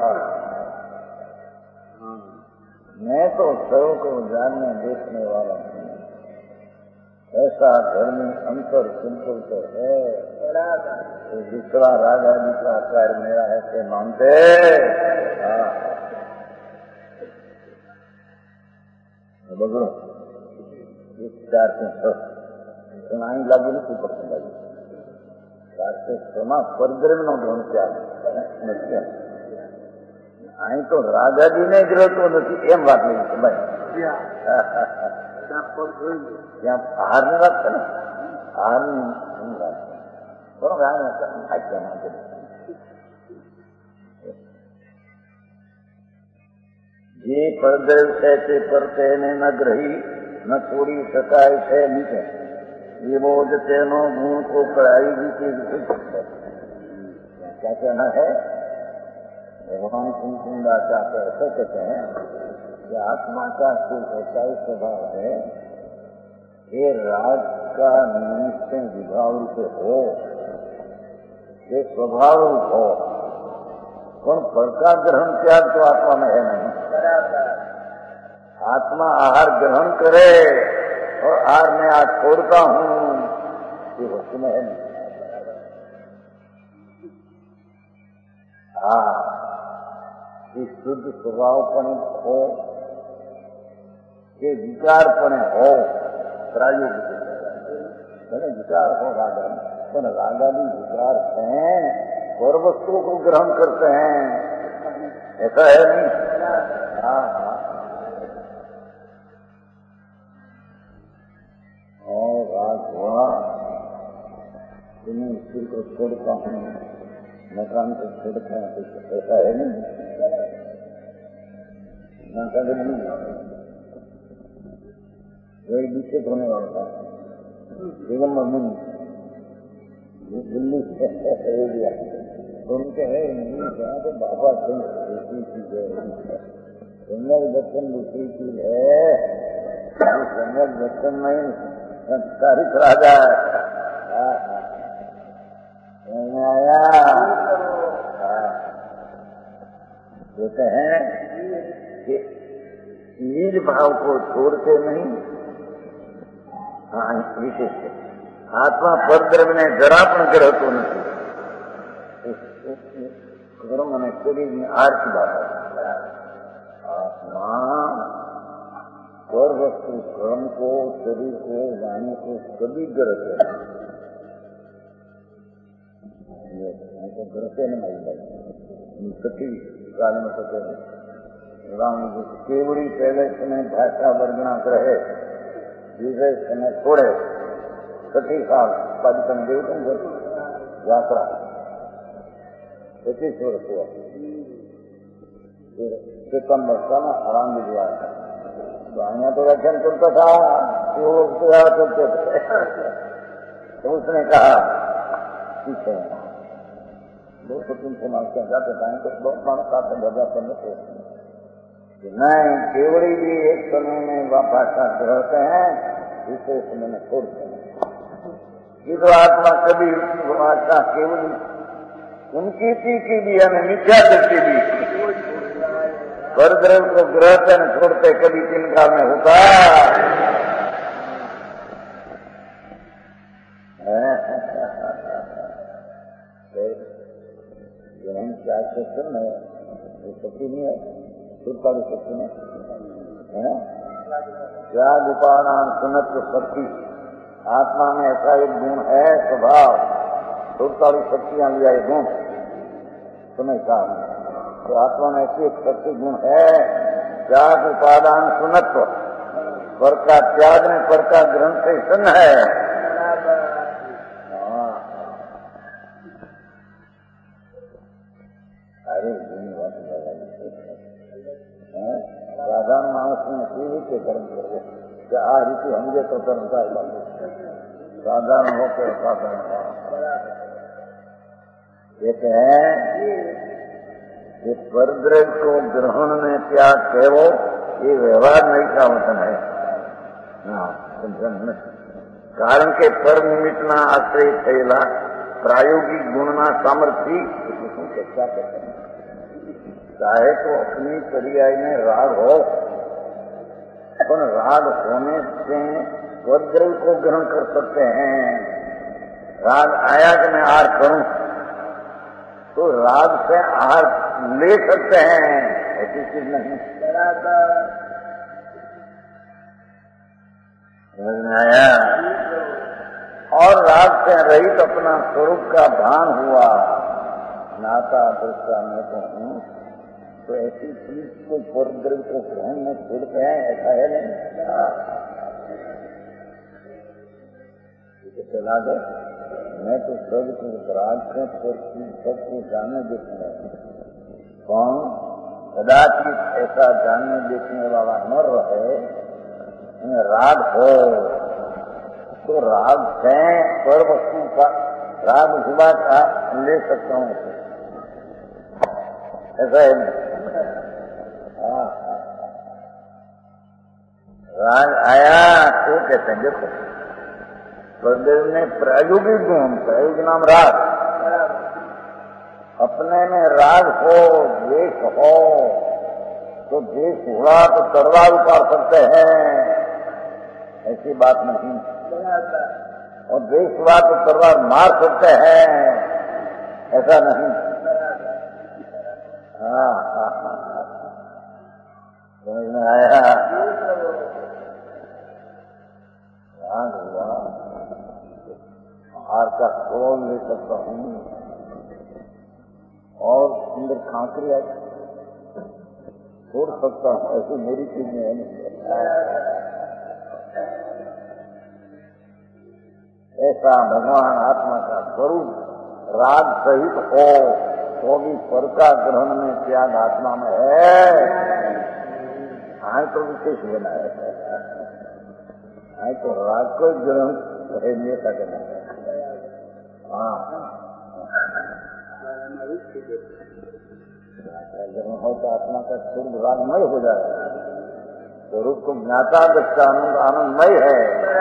मैं तो सर्व को जानने देखने वाला हूँ ऐसा धर्मी अंतर चिंतित है तो दूसरा राजा जी का कार्य मेरा ऐसे मानते बगड़ो इस चार से सुनाई लगी नहीं कोई पसंद लगी चार से क्षमा परद्रम नो ढूंढ क्या आई तो राजा जी ने ग्रह तो नहीं एम बात नहीं समझ ત્યાં બહારની વાત કરે બહારની વાત બરોબર આખ્યા માટે જે પરદેવ છે તે પરતે એને ન ગ્રહી ન છોડી શકાય છે નીચે એવો જ તેનો ગુણ को कड़ाई भी क्या कहना है भगवान कुंकुंडाचार्य ऐसा कहते हैं कि आत्मा का जो ऐसा स्वभाव है ये राज का निश्चय विभाव रूप हो ये स्वभाव रूप हो पर फल का ग्रहण त्याग तो आत्मा में है नहीं आत्मा आहार ग्रहण करे और आहार में आज छोड़ता हूँ ये वस्तु में है नहीं हाँ ये शुद्ध स्वभावपणे हो ये विचारपणे हो प्रायोगिक विचार हो रागा पर रागा भी विचार हैं और वस्तुओं को ग्रहण करते हैं ऐसा है नहीं हाँ हाँ और राग हुआ तुम्हें सिर को छोड़ता हूँ मकान को छोड़ता है तो ऐसा है नहीं नाका नहीं वही विकसित होने वाला था बेगम ममून दिल्ली से दिया उनके है तो बाबा सिंह दूसरी चीज है जंगल दर्शन दूसरी चीज है जंगल दर्शन में संस्कारित राजा आया कहते हैं कि निज भाव को छोड़ते नहीं हाँ विशेष आत्मा परद्रव्य ने जरा पण ग्रहतो नहीं कर्म અને શરીરની આરતી બાત आत्मा पर वस्तु कर्म को शरीर को वाणी को कभी ग्रहते नहीं ग्रहते नहीं सखी काल में सके राम जी केवड़ी पहले समय भाषा वर्गना ग्रहे विजय समय छोड़े छठी साल पादितम देवतम यात्रा पच्चीस वर्ष हुआ सितंबर साल आराम भिजवा था तो आया तो व्याख्यान चलता था वो चलते थे तो उसने कहा ठीक है दो सौ तीन सौ मार्च जाते टाइम तो बहुत मानस आते भजा करने नहीं केवड़ी भी एक समय में भाषा रहते हैं दूसरे समय में छोड़ते हैं ये तो आत्मा कभी भाषा केवली उनकी थी की भी हमें मिथ्या दृष्टि भी परद्रव्य को ग्रहते न छोड़ते कभी तीन काल में होता से सुन है, शक्ति नहीं है, सुर वाली शक्ति में है त्याग उपादान सुनत्व शक्ति। आत्मा में ऐसा एक गुण है स्वभाव, सुर वाली शक्तियां लिया ये गुण सुने कहा। तो आत्मा में ऐसी एक शक्ति गुण है त्याग उपादान सुनत्व, पर का त्याग ने पर का ग्रंथ से सुन है। अरे साधारण मानस में सीधी के कर्म कर क्या आ रीति हमगे तो कर्म का साधारण होकर साधारण कहते हैं ये परद्रव्य को ग्रहण में त्याग कहो, ये व्यवहार नहीं का वचन है। कारण के पर निमित्तना आश्रय थयेला प्रायोगिक गुणना सामर्थ्य क्या कहते हैं। चाहे तो अपनी पर्याय में राग हो, अपन राग होने से परद्रव्य को ग्रहण कर सकते हैं। राग आया कि मैं आहार करूं तो राग से आहार ले सकते हैं, ऐसी चीज नहीं। आया और राग से रहित अपना स्वरूप का भान हुआ, नाता दृष्टा में तो हूँ, तो ऐसी चीज को परद्रव्य को ग्रहण में छोड़ते हैं, ऐसा है नहीं। चला गए मैं तो सब कुछ राग से सबको जाने देखने कौन कदाचित ऐसा जानने देखने वाला न रहे, राग हो तो राग से पर वस्तु का राग हुआ का ले सकता हूँ, ऐसा है नहीं। राग आया तो कहते हैं देखो परदेव में प्रायोगिक गुण, प्रायोगिक नाम राग, अपने में राग हो द्वेष हो तो द्वेष हुआ तो तलवार उतार सकते हैं, ऐसी बात नहीं। और द्वेष हुआ तो तलवार मार सकते हैं, ऐसा नहीं। हाँ हाँ हाँ समझ में आया। राग हुआ आहार का खोल ले सकता हूँ और सुंदर खांकरी है छोड़ सकता हूँ, ऐसी मेरी चीज में है। ऐसा भगवान आत्मा का स्वरूप राग सहित हो तो भी पर का ग्रहण में त्याग आत्मा में है। हाँ तो विशेष बना है, हाँ तो राग को ग्रहण है करना है। हाँ ग्रहण हो तो आत्मा का शुद्ध रागमय हो जाएगा, स्वरूप को ज्ञाता दृष्टा आनंद आनंदमय है।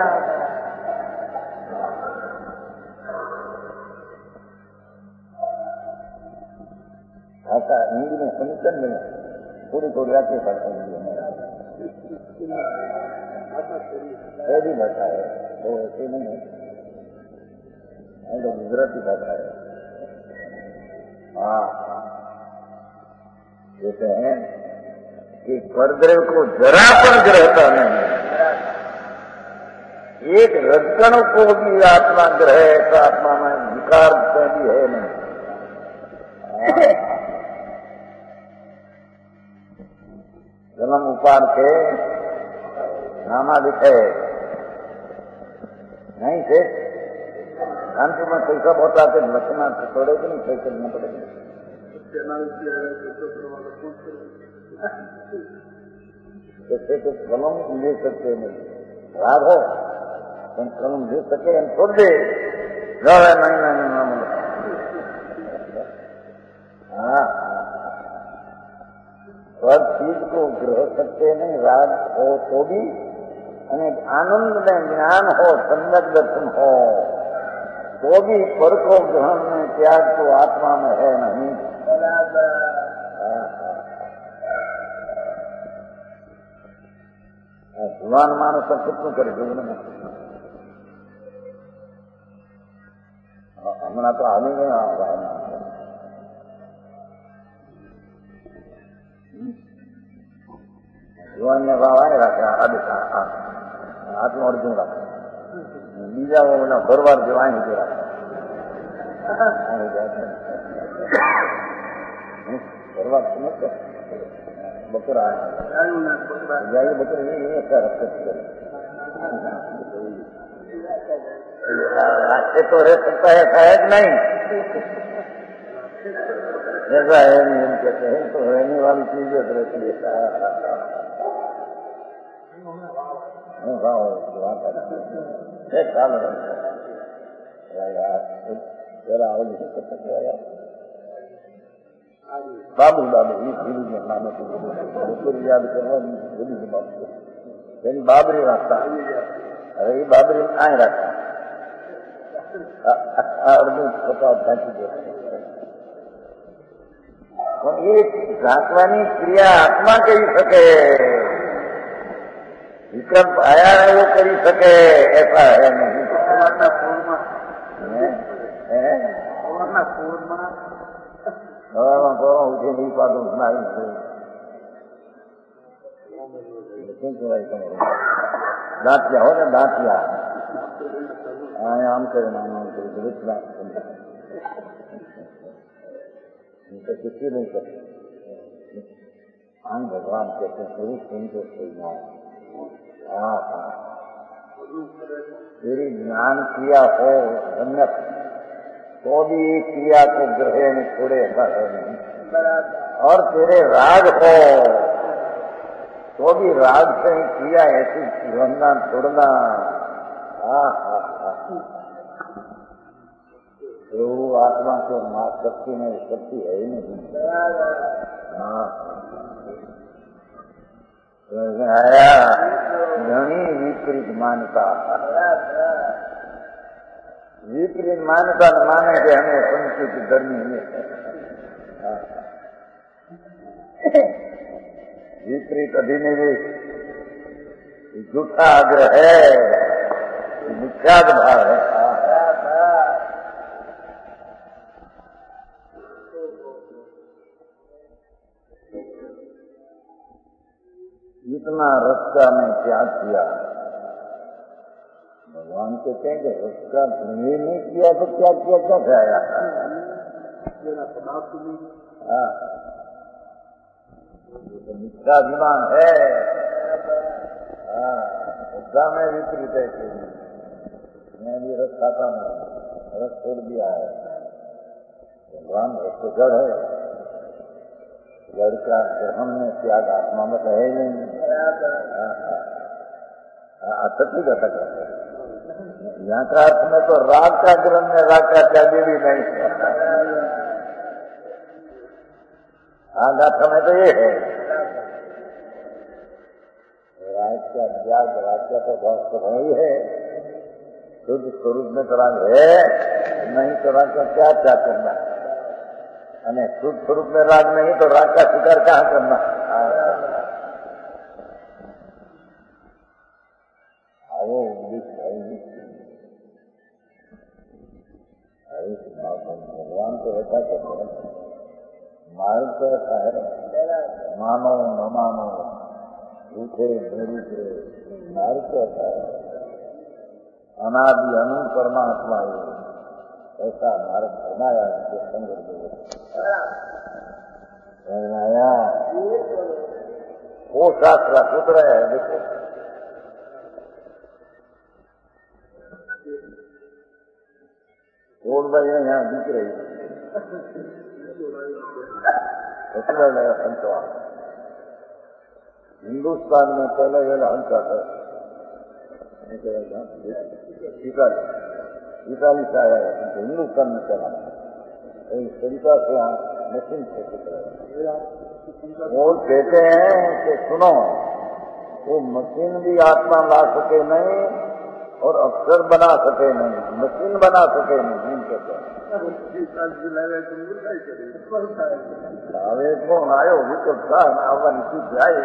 ऐसा हिंदी में समीकरण में थोड़ी थोड़ी आती है, भी भाषा है वो ऐसे नहीं है, तो गुजराती भाषा है। हाँ कहते हैं कि परद्रव्य को जरा पर ग्रहता नहीं, एक रत्कण को भी आत्मा ग्रह, ऐसा आत्मा में विकार भी है नहीं। जन्म उपार के नामा लिखे नहीं थे, अंत में पैसा बहुत आते लक्षणा छोड़े कि नहीं, पैसे देना पड़ेगा। जैसे तो कलम ले सकते नहीं, राग हो तुम कलम ले सके हम छोड़ दे, नहीं नहीं नहीं। हाँ हर चीज को ग्रह सकते नहीं, राग हो तो भी, आनंद में ज्ञान हो, सम्यक दर्शन हो तो भी पर को ग्रहण में त्याग तो आत्मा में है नहीं। भगवान मानस सब कुछ करे जीवन में, हमारा तो हानि में જુવાનને ભાવ આવે રાખે આદિશા આટલું અડધું રાખે, બીજા એના ભરવાર જેવા અહીં સુધી રાખે. ભરવાર બકરા જાય બકરી रास्ते तो रह सकता है, शायद नहीं. ऐसा है नहीं, हम कहते हैं तो रहने वाली चीज रहती है. बाबू बाबू नाम याद करवा बाबरी रास्ता. अरे ये बाबरी आए रखा ये झांकवानी क्रिया आत्मा करी सके, विकल्प आया है वो करी सके, ऐसा है नहीं. उठे नहीं पादू सुनाई दांतिया हो ना दांतिया आम करे नाम किसी नहीं करते. हम भगवान कहते हैं स्वरूप सुनते सुनना. हाँ हाँ तेरी ज्ञान क्रिया हो अन्य तो भी क्रिया को ग्रहे में छोड़े ऐसा है नहीं. और तेरे राग हो तो भी राग से ही क्रिया ऐसी छोड़ना छोड़ना. हाँ हाँ हाँ तो आत्मा को मार शक्ति में शक्ति है ही नहीं. हाँ आया घनी विपरीत मान्यता. विपरीत मान्यता न माने कि हमें संस्कृति धर्मी है. विपरीत अधिनिवेश झूठा आग्रह है, मिथ्याद भाव है. इतना रस का मैं त्याग किया. भगवान कहते हैं कि रस का ये नहीं किया तो क्या किया क्या खाया. हाँ मिथ्याभिमान है. हाँ रस्सा में विपरीत है कि मैं भी रस खाता हूँ, रस छोड़ दिया है. भगवान रस तो जड़ है, जड़ का ग्रहण में त्याग आत्मा में है ही नहीं. सच्ची कथा करते हैं. यहाँ का अर्थ में तो राग का ग्रहण में राग का त्याग भी नहीं. आधा समय तो ये है राग का त्याग. राग का तो बहुत समय ही है. शुद्ध स्वरूप में तो राग है नहीं तो राग का क्या त्याग करना. अने शुद्ध स्वरूप में राग नहीं तो राग का स्वीकार कहाँ करना. आओ भगवान तो ऐसा कहते हैं. मार्ग तो ऐसा है मानो न मानो रूठे निरूठे. मार्ग तो ऐसा है अनादि अनु परमात्मा है. ऐसा मार्ग बनाया इसके संदर्भ बनाया. वो शास्त्र सूत्र है. देखो रोड भाई यहाँ दिख रही हंसवा. हिंदुस्तान में पहले वेला हंसा था इटाली इटाली से आया हिंदुस्तान में चला. तरीका से यहाँ मशीन से वो कहते हैं कि सुनो वो मशीन भी आत्मा ला सके नहीं और अक्षर बना सके नहीं, मशीन बना सके नहीं. હવે કોણ આવ્યો વિકલ્પ થાય આવવાની ચીજ જાય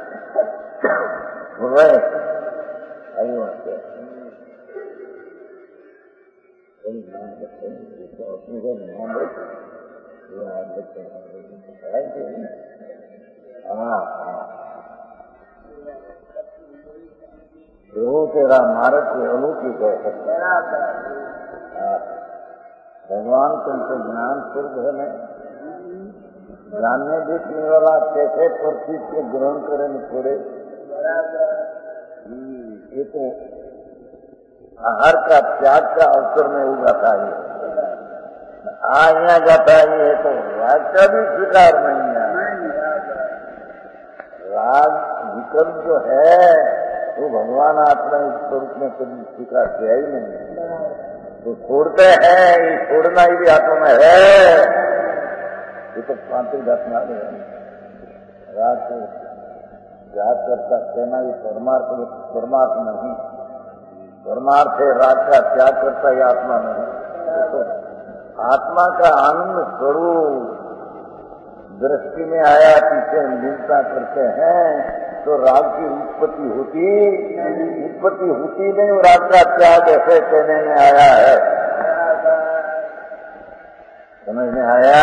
આવ્યું હશે. હા હા प्रभु तेरा मार्ग के अलौकिक है। भगवान तुमको ज्ञान सिर्फ है नहीं, जानने देखने वाला कैसे प्रतीक को ग्रहण करें थोड़े, ये तो आहार का त्याग का अवसर में उगाता है। आ यहाँ जाता है ये तो राग का भी स्वीकार नहीं है। राग विकल्प जो है वो भगवान आत्मा इस स्वरूप में कभी स्वीकार किया ही नहीं, तो छोड़ते हैं, ये छोड़ना ही भी आत्मा में है। ये तो तांत्रिक आत्मा है। राग को त्याग करता कहना ये परमार्थ परमार्थ नहीं, परमार्थ है राग का त्याग करता ये आत्मा नहीं। तो आत्मा का आनंद स्वरूप दृष्टि में आया, पीछे लीनता करते हैं तो राग की उत्पत्ति होती उत्पत्ति होती नहीं, और राग का त्याग ऐसे कहने में आया है, समझ में आया।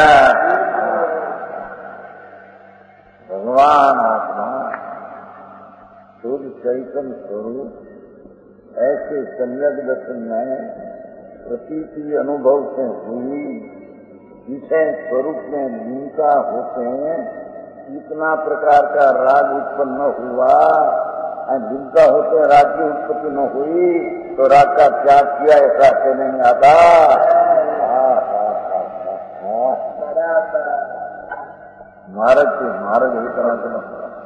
भगवान आत्मा शुद्ध चैतन्य स्वरूप ऐसे सम्यक दर्शन में प्रतीति अनुभव से हुई विषय स्वरूप में लीनता होते हैं, इतना प्रकार का राग उत्पन्न हुआ, लीनता होते राग की उत्पत्ति न हुई तो राग का त्याग किया ऐसा कहने में आता। मार्ग के मार्ग ही तरह से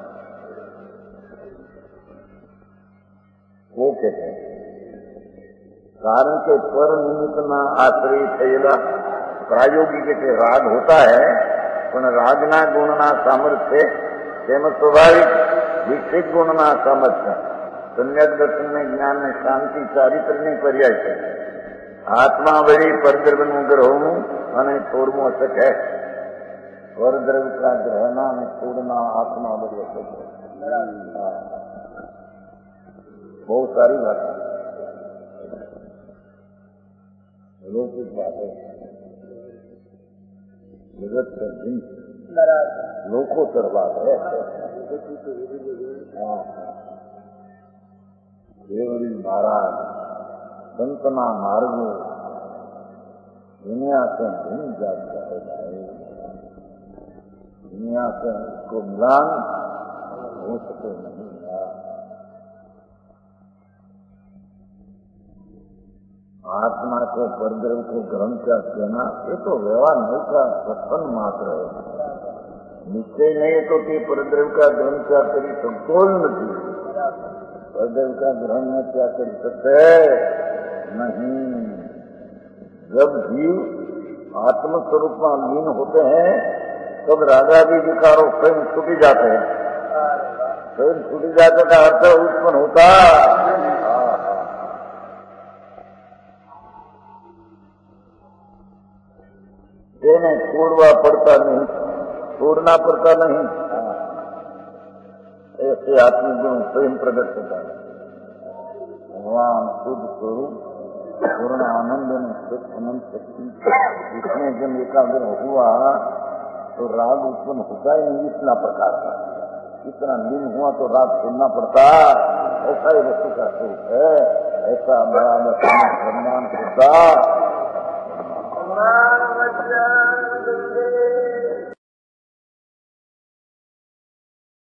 वो कहते हैं कारण के पर निमित्त न आश्रय थयेला प्रायोगिक के राग होता है, पण रागना गुणना सामर्थ्य तेम स्वाभाविक विकसित गुणना सामर्थ्य सम्यक दर्शन में ज्ञान में शांति चारित्र ने पर्याय है। आत्मा वही परद्रव्य ग्रहों અને छोड़मो अशक है, परद्रव्य का ग्रहणा में छोड़ना आत्मा बड़ी अशक है। बहुत सारी बातें लौकिक बातें जगत का दिन लोकोत्तर बात है। केवली महाराज संतना मार्ग दुनिया से भिन्न जाता हो जाए, दुनिया से उसको मिलान हो सके नहीं। आत्मा को परद्रव्य को ग्रहण कर देना ये तो व्यवहार नहीं का सत्संग मात्र है, निश्चय नहीं तो कि परद्रव्य का ग्रहण क्या करी संतोष नहीं, परद्रव्य का ग्रहण में क्या कर सकते नहीं। जब जीव आत्म स्वरूप में लीन होते हैं तब रागादि विकारों स्वयं छूटी जाते हैं, स्वयं छूटी जाते का अर्थ उत्पन्न होता। देने छोड़वा पड़ता नहीं, छोड़ना पड़ता नहीं, ऐसे आत्मगुण स्वयं प्रकट होता है। भगवान शुद्ध स्वरूप पूर्ण आनंद में सुख अनंत शक्ति इसमें जब एकाग्र हुआ तो राग उत्पन्न होता ही नहीं। इतना प्रकार का इतना लीन हुआ तो राग छोड़ना पड़ता, ऐसा ही वस्तु का स्वरूप है। ऐसा बड़ा सम्मान करता